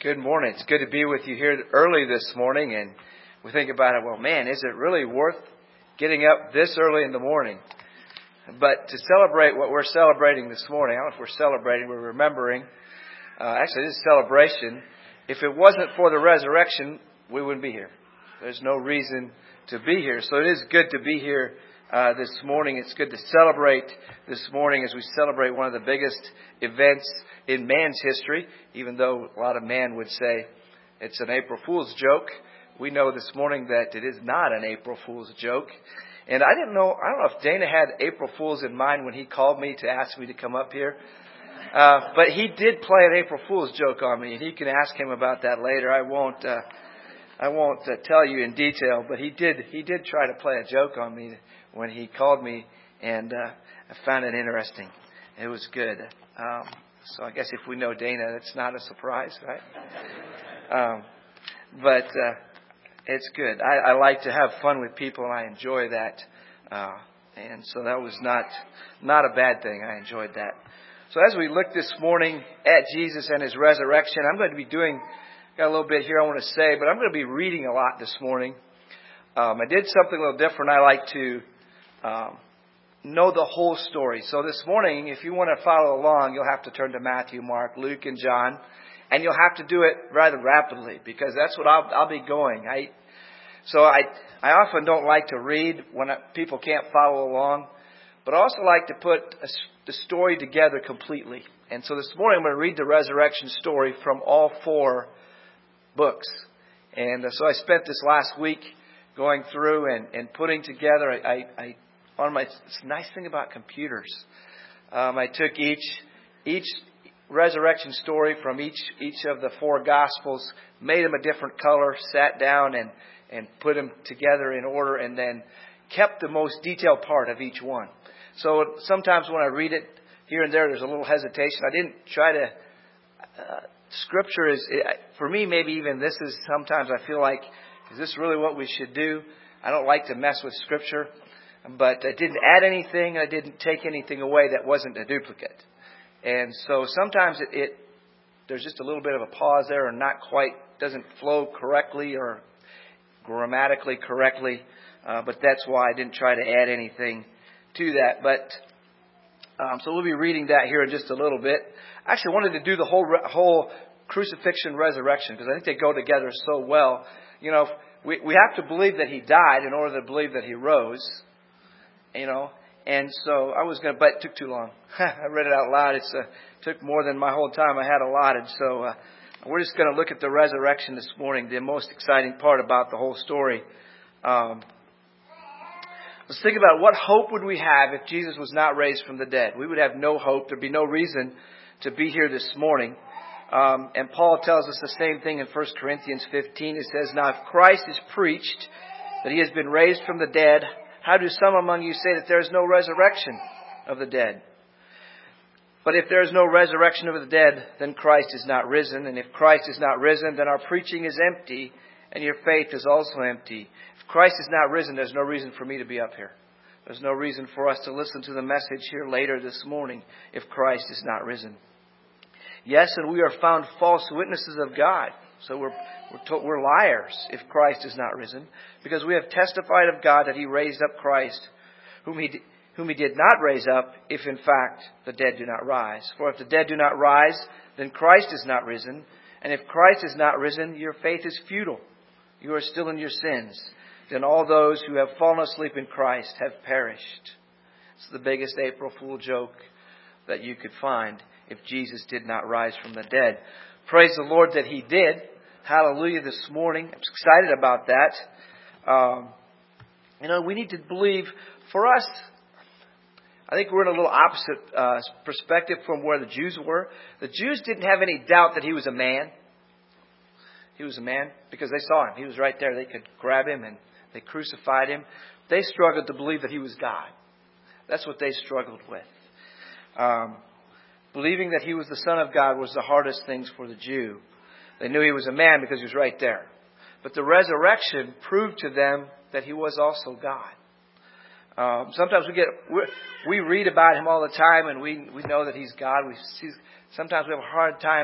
Good morning. It's good to be with you here early this morning. And we think about it, well, man, is it really worth getting up this early in the morning? But to celebrate what we're celebrating this morning, I don't know if we're celebrating, we're remembering. Actually, this is a celebration. If it wasn't for the resurrection, we wouldn't be here. There's no reason to be here. So it is good to be here this morning. It's good to celebrate this morning as we celebrate one of the biggest events in man's history, even though a lot of man would say it's an April Fool's joke. We know this morning that it is not an April Fool's joke. And I don't know if Dana had April Fool's in mind when he called me to ask me to come up here. But he did play an April Fool's joke on me, and you can ask him about that later. I won't tell you in detail, but he did try to play a joke on me when he called me, and I found it interesting. It was good. So I guess if we know Dana, that's not a surprise, right? But it's good. I like to have fun with people, and I enjoy that. And so that was not a bad thing. I enjoyed that. So as we look this morning at Jesus and His resurrection, I'm going to be got a little bit here I want to say, but I'm going to be reading a lot this morning. I did something a little different. I like to know the whole story. So this morning, if you want to follow along, you'll have to turn to Matthew, Mark, Luke, and John. And you'll have to do it rather rapidly, because that's what I'll be going. I often don't like to read when people can't follow along, but I also like to put the story together completely. And so this morning I'm going to read the resurrection story from all 4 books. And so I spent this last week going through and putting together. It's a nice thing about computers. I took each resurrection story from each of the 4 Gospels, made them a different color, sat down and put them together in order, and then kept the most detailed part of each one. So sometimes when I read it here and there's a little hesitation. I didn't try to... Scripture is, for me, maybe even this is sometimes I feel like, is this really what we should do? I don't like to mess with Scripture, but I didn't add anything. I didn't take anything away that wasn't a duplicate. And so sometimes there's just a little bit of a pause there, or not quite, doesn't flow correctly or grammatically correctly. But that's why I didn't try to add anything to that. But so we'll be reading that here in just a little bit. I actually wanted to do the whole crucifixion resurrection, because I think they go together so well. You know, we have to believe that He died in order to believe that He rose. You know, and so I was going to, but it took too long. I read it out loud. It took more than my whole time I had allotted. So we're just going to look at the resurrection this morning, the most exciting part about the whole story. Let's think about what hope would we have if Jesus was not raised from the dead. We would have no hope. There'd be no reason to be here this morning. And Paul tells us the same thing in 1 Corinthians 15. It says, "Now if Christ is preached that He has been raised from the dead, how do some among you say that there is no resurrection of the dead? But if there is no resurrection of the dead, then Christ is not risen. And if Christ is not risen, then our preaching is empty, and your faith is also empty." If Christ is not risen, there's no reason for me to be up here. There's no reason for us to listen to the message here later this morning if Christ is not risen. Yes, and we are found false witnesses of God. So we're liars if Christ is not risen, because we have testified of God that He raised up Christ, whom He did not raise up, if in fact the dead do not rise. For if the dead do not rise, then Christ is not risen. And if Christ is not risen, your faith is futile. You are still in your sins. Then all those who have fallen asleep in Christ have perished. It's the biggest April Fool joke that you could find if Jesus did not rise from the dead. Praise the Lord that He did. Hallelujah this morning. I'm excited about that. We need to believe, for us, I think we're in a little opposite perspective from where the Jews were. The Jews didn't have any doubt that He was a man. He was a man because they saw Him. He was right there. They could grab Him and they crucified Him. They struggled to believe that He was God. That's what they struggled with. Believing that He was the Son of God was the hardest things for the Jew. They knew He was a man because He was right there. But the resurrection proved to them that He was also God. Sometimes we read about Him all the time, and we know that He's God. Sometimes we have a hard time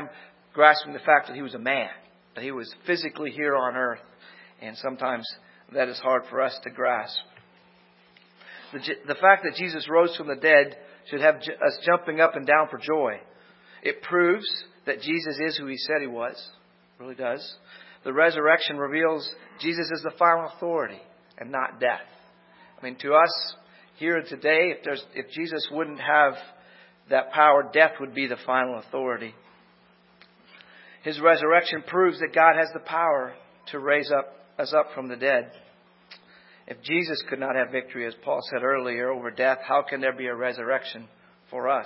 grasping the fact that He was a man, that He was physically here on earth. And sometimes that is hard for us to grasp. The fact that Jesus rose from the dead should have us jumping up and down for joy. It proves that Jesus is who He said He was. It really does. The resurrection reveals Jesus is the final authority and not death. I mean, to us here today, if Jesus wouldn't have that power, death would be the final authority. His resurrection proves that God has the power to raise us up from the dead. If Jesus could not have victory, as Paul said earlier, over death, how can there be a resurrection for us?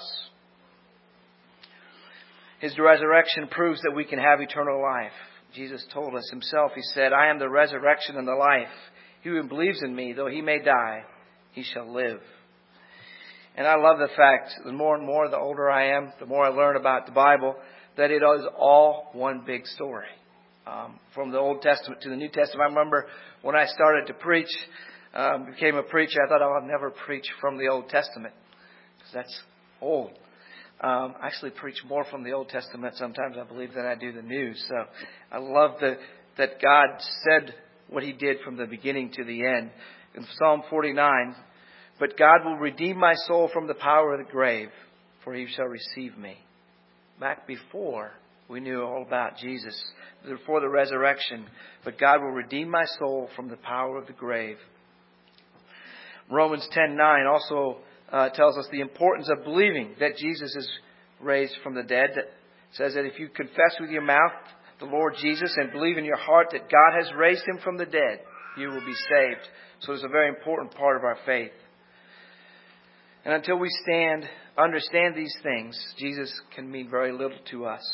His resurrection proves that we can have eternal life. Jesus told us Himself, He said, I am the resurrection and the life. He who believes in me, though he may die, he shall live. And I love the fact, the more and more, the older I am, the more I learn about the Bible, that it is all one big story. From the Old Testament to the New Testament. I remember when I started to preach, became a preacher, I thought I would never preach from the Old Testament, because that's old. I actually preach more from the Old Testament sometimes, I believe, than I do the New. So I love that God said what He did from the beginning to the end. In Psalm 49, but God will redeem my soul from the power of the grave, for He shall receive me. Back before we knew all about Jesus, before the resurrection, but God will redeem my soul from the power of the grave. Romans 10:9 also tells us the importance of believing that Jesus is raised from the dead. It says that if you confess with your mouth the Lord Jesus and believe in your heart that God has raised Him from the dead, you will be saved. So it's a very important part of our faith. And until we understand these things, Jesus can mean very little to us.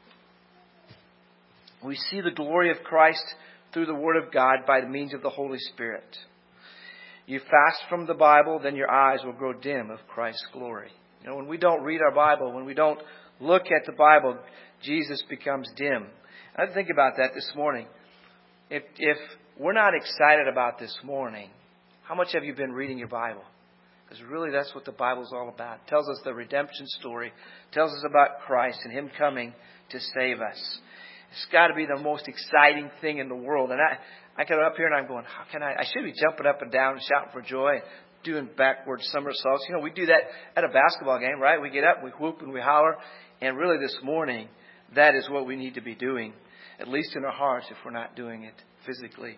We see the glory of Christ through the Word of God by the means of the Holy Spirit. You fast from the Bible, then your eyes will grow dim of Christ's glory. You know, when we don't read our Bible, when we don't look at the Bible, Jesus becomes dim. I think about that this morning. If we're not excited about this morning, how much have you been reading your Bible? Because really that's what the Bible's all about. It tells us the redemption story. It tells us about Christ and Him coming to save us. It's got to be the most exciting thing in the world. And I get up here and I'm going, how can I should be jumping up and down and shouting for joy, doing backward somersaults. You know, we do that at a basketball game, right? We get up, we whoop and we holler. And really this morning, that is what we need to be doing, at least in our hearts, if we're not doing it physically.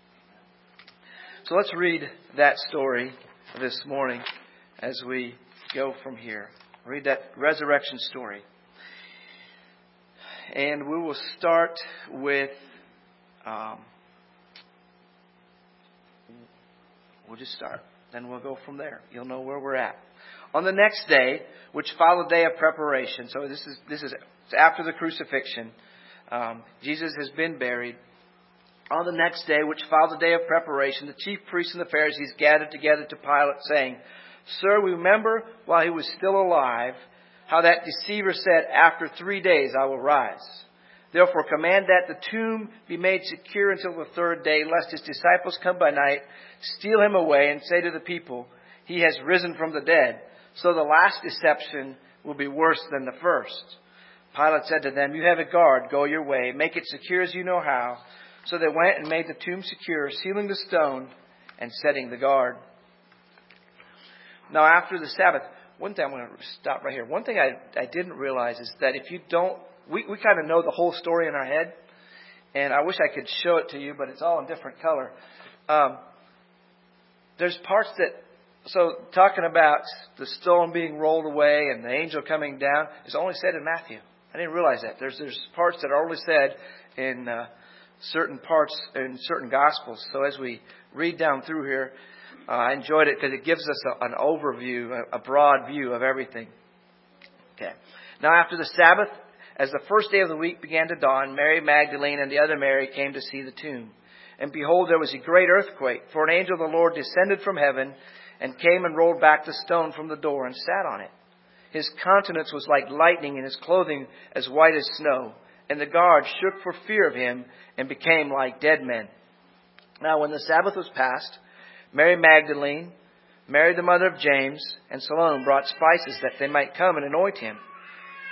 So let's read that story this morning as we go from here. Read that resurrection story. And we will start with, we'll just start. Then we'll go from there. You'll know where we're at. On the next day, which followed the day of preparation, so this is after the crucifixion, Jesus has been buried. On the next day, which followed the day of preparation, the chief priests and the Pharisees gathered together to Pilate, saying, Sir, we remember while he was still alive, how that deceiver said, After 3 days I will rise. Therefore command that the tomb be made secure until the third day, lest his disciples come by night, steal him away, and say to the people, He has risen from the dead. So the last deception will be worse than the first. Pilate said to them, You have a guard, go your way, make it secure as you know how. So they went and made the tomb secure, sealing the stone and setting the guard. Now after the Sabbath, one thing I'm going to stop right here. One thing I didn't realize is that if you don't, we kind of know the whole story in our head. And I wish I could show it to you, but it's all in different color. There's parts that, so talking about the stone being rolled away and the angel coming down is only said in Matthew. I didn't realize that. There's parts that are only said in certain parts in certain Gospels. So as we read down through here, I enjoyed it because it gives us an overview, a broad view of everything. Okay. Now after the Sabbath, as the first day of the week began to dawn, Mary Magdalene and the other Mary came to see the tomb. And behold, there was a great earthquake, for an angel of the Lord descended from heaven and came and rolled back the stone from the door and sat on it. His countenance was like lightning and his clothing as white as snow. And the guards shook for fear of him and became like dead men. Now when the Sabbath was past, Mary Magdalene, Mary the mother of James, and Salome brought spices that they might come and anoint him.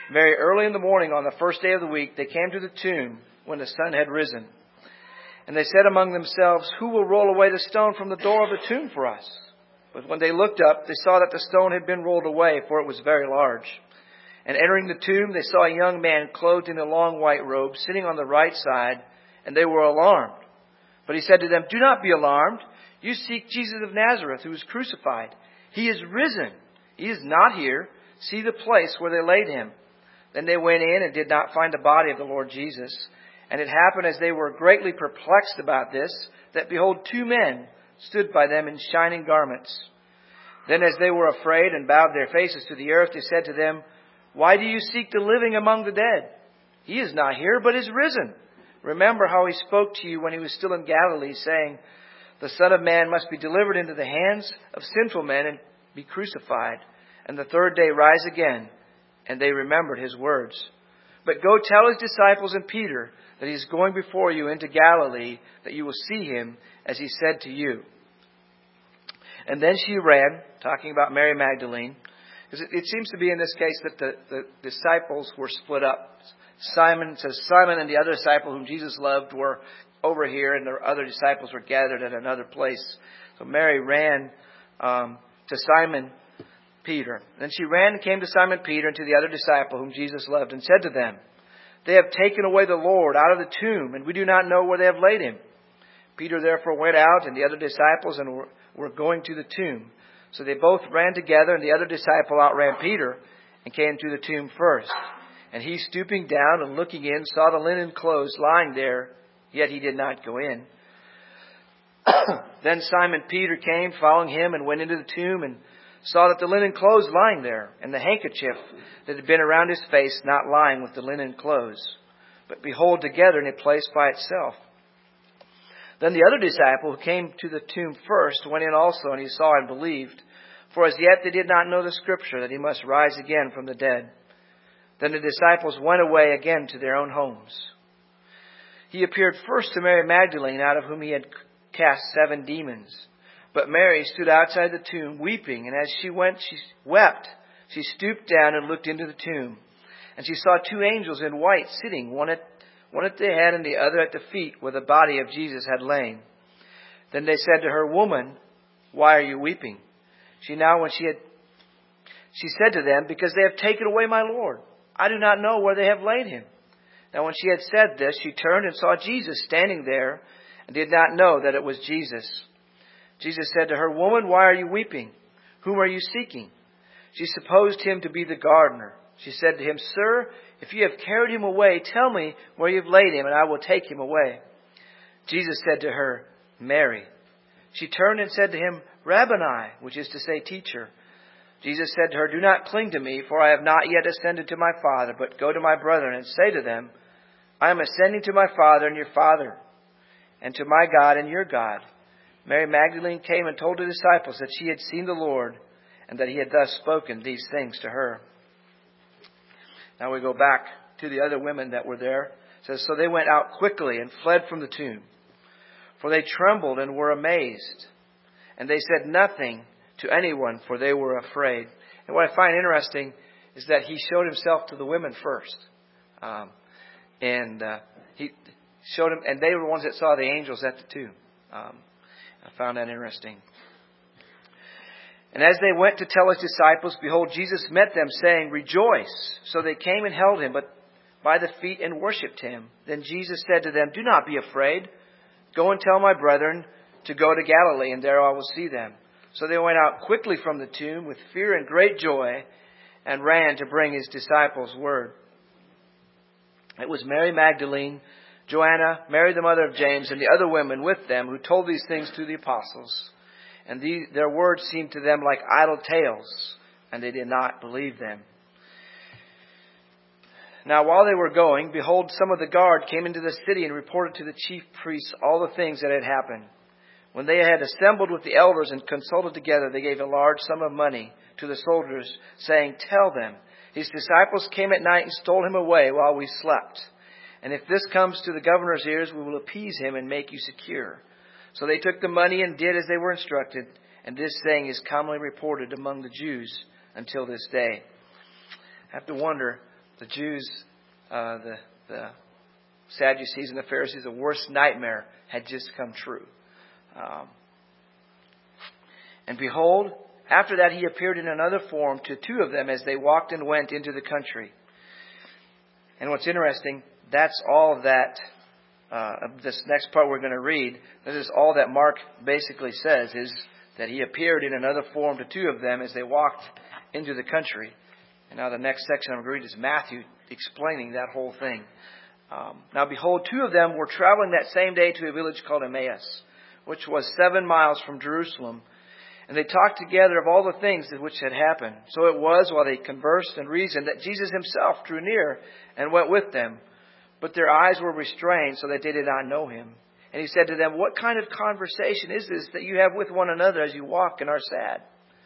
Very early in the morning on the first day of the week, they came to the tomb when the sun had risen. And they said among themselves, "Who will roll away the stone from the door of the tomb for us?" But when they looked up, they saw that the stone had been rolled away, for it was very large. And entering the tomb, they saw a young man clothed in a long white robe, sitting on the right side, and they were alarmed. But he said to them, "Do not be alarmed. You seek Jesus of Nazareth, who was crucified. He is risen. He is not here. See the place where they laid him." Then they went in and did not find the body of the Lord Jesus. And it happened, as they were greatly perplexed about this, that behold, 2 men stood by them in shining garments. Then as they were afraid and bowed their faces to the earth, they said to them, "Why do you seek the living among the dead? He is not here, but is risen. Remember how he spoke to you when he was still in Galilee, saying, 'The Son of Man must be delivered into the hands of sinful men and be crucified, and the third day rise again.' And they remembered his words. But go tell his disciples and Peter that he is going before you into Galilee, that you will see him as he said to you." And then she ran, talking about Mary Magdalene, because it seems to be in this case that the disciples were split up. Simon and the other disciple whom Jesus loved were over here, and the other disciples were gathered at another place. So Mary ran to Simon Peter. Then she ran and came to Simon Peter and to the other disciple whom Jesus loved, and said to them, "They have taken away the Lord out of the tomb, and we do not know where they have laid him." Peter therefore went out, and the other disciples, and were going to the tomb. So they both ran together, and the other disciple outran Peter, and came to the tomb first. And he, stooping down and looking in, saw the linen clothes lying there, yet he did not go in. Then Simon Peter came, following him, and went into the tomb, and saw that the linen clothes lying there, and the handkerchief that had been around his face not lying with the linen clothes, but behold, together in a place by itself. Then the other disciple who came to the tomb first went in also, and he saw and believed, for as yet they did not know the scripture that he must rise again from the dead. Then the disciples went away again to their own homes. He appeared first to Mary Magdalene, out of whom he had cast 7 demons. But Mary stood outside the tomb, weeping, and as she wept. She stooped down and looked into the tomb. And she saw 2 angels in white sitting, one at the head and the other at the feet, where the body of Jesus had lain. Then they said to her, "Woman, why are you weeping?" She said to them, "Because they have taken away my Lord. I do not know where they have laid him." Now when she had said this, she turned and saw Jesus standing there, and did not know that it was Jesus. Jesus said to her, "Woman, why are you weeping? Whom are you seeking?" She supposed him to be the gardener. She said to him, "Sir, if you have carried him away, tell me where you have laid him, and I will take him away." Jesus said to her, "Mary." She turned and said to him, "Rabboni," which is to say, teacher. Jesus said to her, "Do not cling to me, for I have not yet ascended to my Father, but go to my brethren and say to them, I am ascending to my Father and your Father, and to my God and your God." Mary Magdalene came and told the disciples that she had seen the Lord, and that he had thus spoken these things to her. Now we go back to the other women that were there. It says, "So they went out quickly and fled from the tomb, for they trembled and were amazed. And they said nothing to anyone, for they were afraid." And what I find interesting is that he showed himself to the women first. He showed them, and they were the ones that saw the angels at the tomb. I found that interesting. And as they went to tell his disciples, behold, Jesus met them, saying, "Rejoice." So they came and held him by the feet and worshipped him. Then Jesus said to them, "Do not be afraid. Go and tell my brethren to go to Galilee, and there I will see them." So they went out quickly from the tomb with fear and great joy, and ran to bring his disciples word. It was Mary Magdalene, Joanna, Mary the mother of James, and the other women with them who told these things to the apostles. And their words seemed to them like idle tales, and they did not believe them. Now while they were going, behold, some of the guard came into the city and reported to the chief priests all the things that had happened. When they had assembled with the elders and consulted together, they gave a large sum of money to the soldiers, saying, "Tell them, his disciples came at night and stole him away while we slept. And if this comes to the governor's ears, we will appease him and make you secure." So they took the money and did as they were instructed. And this saying is commonly reported among the Jews until this day. I have to wonder, the Jews, the Sadducees and the Pharisees, the worst nightmare had just come true. And behold, after that he appeared in another form to two of them as they walked and went into the country. And what's interesting, that's all of that, this next part we're going to read, this is all that Mark basically says, is that he appeared in another form to two of them as they walked into the country. And now the next section I'm going to read is Matthew explaining that whole thing. Now behold, two of them were traveling that same day to a village called Emmaus, which was 7 miles from Jerusalem. And they talked together of all the things which had happened. So it was, while they conversed and reasoned, that Jesus himself drew near and went with them. But their eyes were restrained, so that they did not know him. And he said to them, "What kind of conversation is this that you have with one another as you walk and are sad?"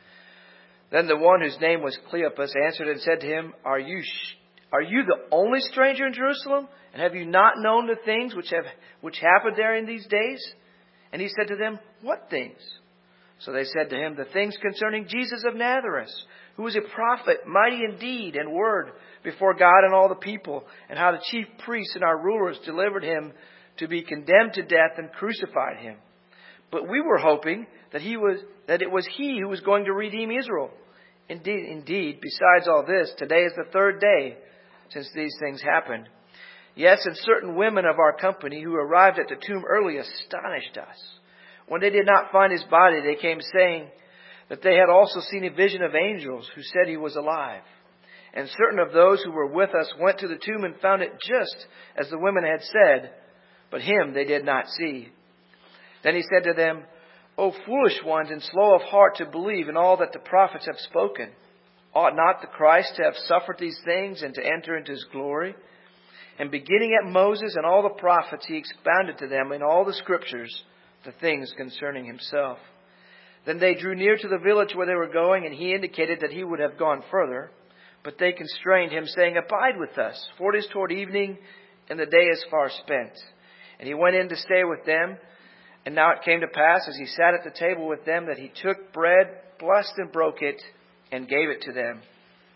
Then the one whose name was Cleopas answered and said to him, Are you the only stranger in Jerusalem? And have you not known the things which happened there in these days? And he said to them, "What things?" So they said to him, "The things concerning Jesus of Nazareth, who was a prophet, mighty in deed and word before God and all the people, and how the chief priests and our rulers delivered him to be condemned to death and crucified him. But we were hoping that it was he who was going to redeem Israel. Indeed, besides all this, today is the third day since these things happened. Yes, and certain women of our company who arrived at the tomb early astonished us. When they did not find his body, they came saying that they had also seen a vision of angels who said he was alive. And certain of those who were with us went to the tomb and found it just as the women had said, but him they did not see." Then he said to them, "O foolish ones and slow of heart to believe in all that the prophets have spoken. Ought not the Christ to have suffered these things and to enter into his glory?" And beginning at Moses and all the prophets, he expounded to them in all the scriptures the things concerning himself. Then they drew near to the village where they were going, and he indicated that he would have gone further. But they constrained him, saying, "Abide with us, for it is toward evening, and the day is far spent." And he went in to stay with them. And now it came to pass, as he sat at the table with them, that he took bread, blessed and broke it, and gave it to them.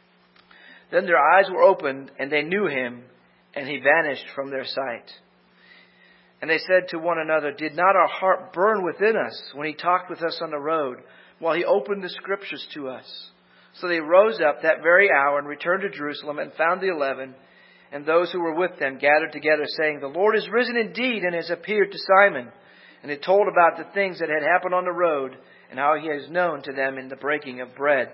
Then their eyes were opened, and they knew him, and he vanished from their sight. And they said to one another, "Did not our heart burn within us when he talked with us on the road, while he opened the scriptures to us?" So they rose up that very hour and returned to Jerusalem and found the 11, and those who were with them gathered together, saying, "The Lord is risen indeed and has appeared to Simon." And they told about the things that had happened on the road and how he has known to them in the breaking of bread.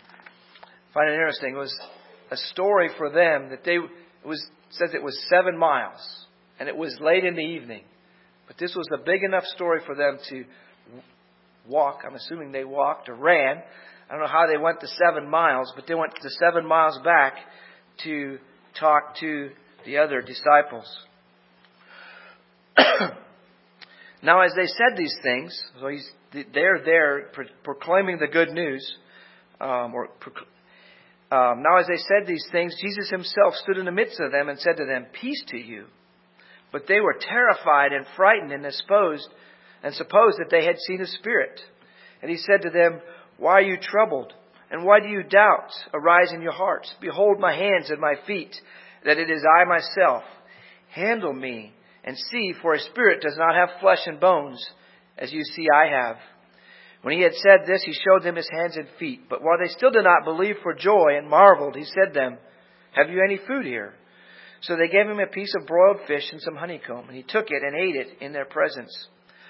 I find it interesting. It was a story for them that says it was 7 miles. And it was late in the evening. But this was a big enough story for them to walk. I'm assuming they walked or ran. I don't know how they went the 7 miles, but they went the 7 miles back to talk to the other disciples. Now as they said these things, so they're there proclaiming the good news. Now as they said these things, Jesus himself stood in the midst of them and said to them, "Peace to you." But they were terrified and frightened and supposed that they had seen a spirit. And he said to them, "Why are you troubled? And why do you doubt arise in your hearts? Behold my hands and my feet, that it is I myself. Handle me and see, for a spirit does not have flesh and bones, as you see I have." When he had said this, he showed them his hands and feet. But while they still did not believe for joy and marveled, he said to them, "Have you any food here?" So they gave him a piece of broiled fish and some honeycomb, and he took it and ate it in their presence.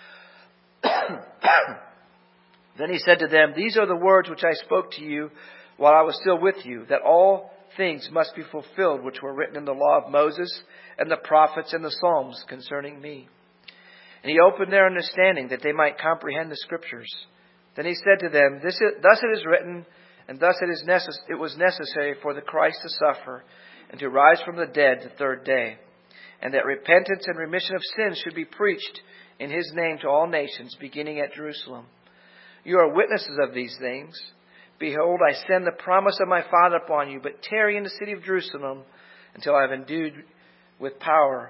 Then he said to them, "These are the words which I spoke to you while I was still with you, that all things must be fulfilled which were written in the law of Moses and the prophets and the Psalms concerning me." And he opened their understanding that they might comprehend the scriptures. Then he said to them, "Thus it is written, and thus it was necessary for the Christ to suffer and to rise from the dead the third day, and that repentance and remission of sins should be preached in his name to all nations, beginning at Jerusalem. You are witnesses of these things. Behold, I send the promise of my Father upon you, but tarry in the city of Jerusalem until you are endued with power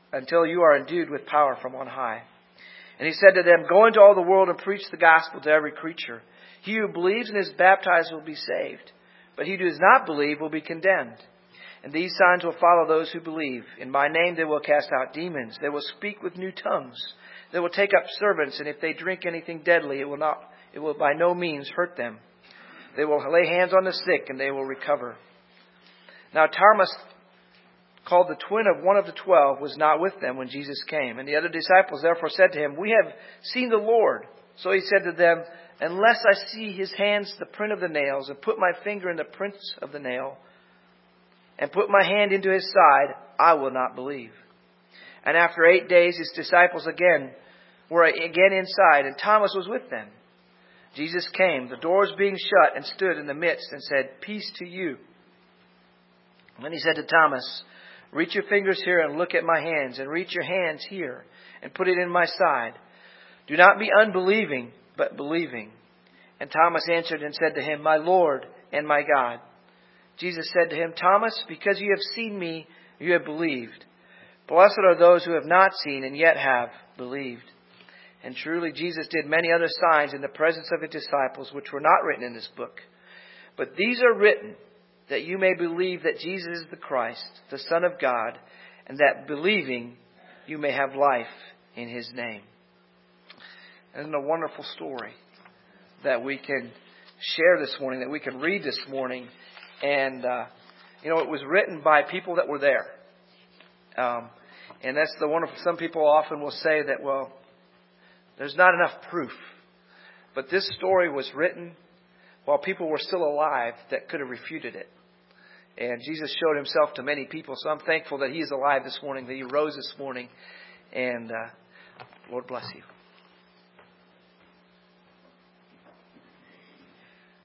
from on high." And he said to them, "Go into all the world and preach the gospel to every creature. He who believes and is baptized will be saved, but he who does not believe will be condemned. And these signs will follow those who believe. In my name they will cast out demons. They will speak with new tongues. They will take up servants, and if they drink anything deadly, it will by no means hurt them. They will lay hands on the sick, and they will recover. Now Thomas, called the twin of one of the 12, was not with them when Jesus came. And the other disciples therefore said to him, "We have seen the Lord." So he said to them, "Unless I see his hands, the print of the nails, and put my finger in the prints of the nail, and put my hand into his side, I will not believe." And after 8 days his disciples were again inside, and Thomas was with them. Jesus came, the doors being shut, and stood in the midst, and said, "Peace to you." And then he said to Thomas, "Reach your fingers here and look at my hands, and reach your hands here and put it in my side. Do not be unbelieving, but believing." And Thomas answered and said to him, "My Lord and my God." Jesus said to him, "Thomas, because you have seen me, you have believed. Blessed are those who have not seen and yet have believed." And truly Jesus did many other signs in the presence of his disciples, which were not written in this book. But these are written that you may believe that Jesus is the Christ, the Son of God, and that believing you may have life in his name. Isn't it a wonderful story that we can share this morning, that we can read this morning? And, it was written by people that were there. And that's the wonderful. Some people often will say that, well, there's not enough proof. But this story was written while people were still alive that could have refuted it. And Jesus showed himself to many people. So I'm thankful that he is alive this morning, that he rose this morning. And Lord bless you.